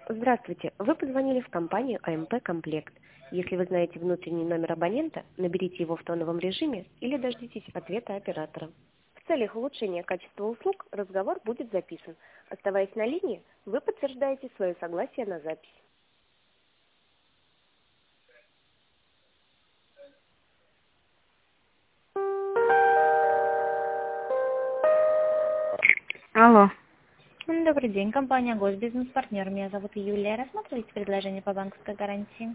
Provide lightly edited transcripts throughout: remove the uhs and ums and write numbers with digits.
Здравствуйте. Вы позвонили в компанию АМП Комплект. Если вы знаете внутренний номер абонента, наберите его в тоновом режиме или дождитесь ответа оператора. В целях улучшения качества услуг разговор будет записан. Оставаясь на линии, вы подтверждаете свое согласие на запись. Алло. Добрый день, компания Госбизнес-партнер. Меня зовут Юлия. Рассматриваете предложение по банковской гарантии?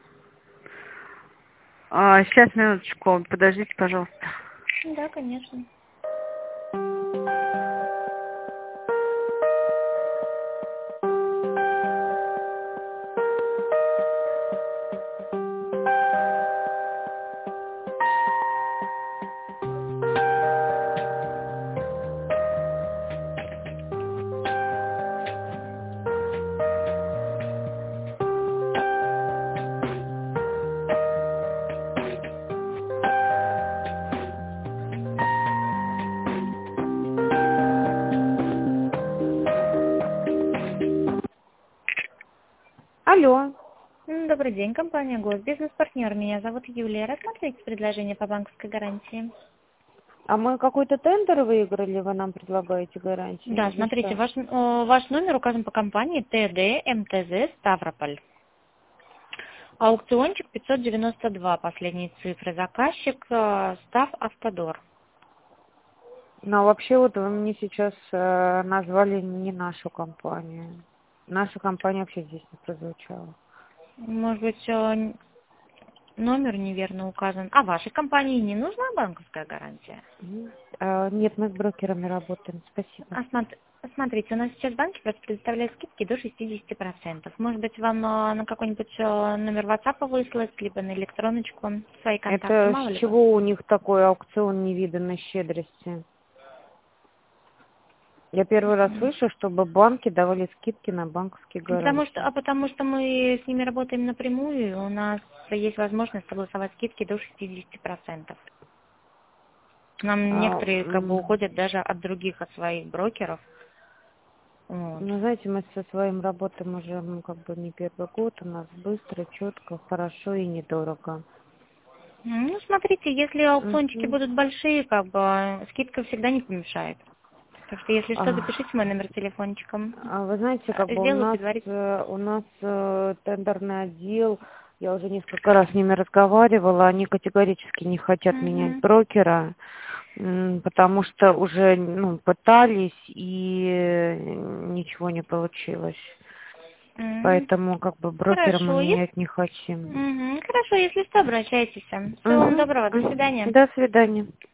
Сейчас, минуточку, подождите, пожалуйста. Да, конечно. Алло. Добрый день, компания Госбизнес-партнер. Меня зовут Юлия. Рассматриваете предложение по банковской гарантии? А мы какой-то тендер выиграли, вы нам предлагаете гарантию? Да, Или смотрите, что? ваш номер указан по компании ТД МТЗ Ставрополь. Аукциончик 592, последние цифры. Заказчик Став Автодор. Но вообще вот вы мне сейчас назвали не нашу компанию. Наша компания вообще здесь не прозвучала. Может быть, номер неверно указан. А вашей компании не нужна банковская гарантия? Нет, мы с брокерами работаем, спасибо. Смотрите, у нас сейчас банки просто предоставляют скидки до 60%. Может быть, вам на какой-нибудь номер WhatsApp выслать, либо на электроночку свои контакты, Это мало с ли. чего у них такой аукцион невиданной щедрости? Я первый раз слышу, чтобы банки давали скидки на банковские гарантии. Потому что мы с ними работаем напрямую, и у нас есть возможность согласовать скидки до 60%. Нам некоторые уходят даже от других, от своих брокеров. Вот. Ну, знаете, мы со своим работаем уже не первый год. У нас быстро, четко, хорошо и недорого. Ну, смотрите, если аукциончики будут большие, скидка всегда не помешает. Так что, если что, запишите мой номер телефончиком. Вы знаете, Сделаю предварительно. у нас тендерный отдел, я уже несколько раз с ними разговаривала, они категорически не хотят менять брокера, потому что уже пытались и ничего не получилось. Поэтому брокера мы Хорошо, менять не хотим. Хорошо, если что, обращайтесь. Всего вам доброго, до свидания. До свидания.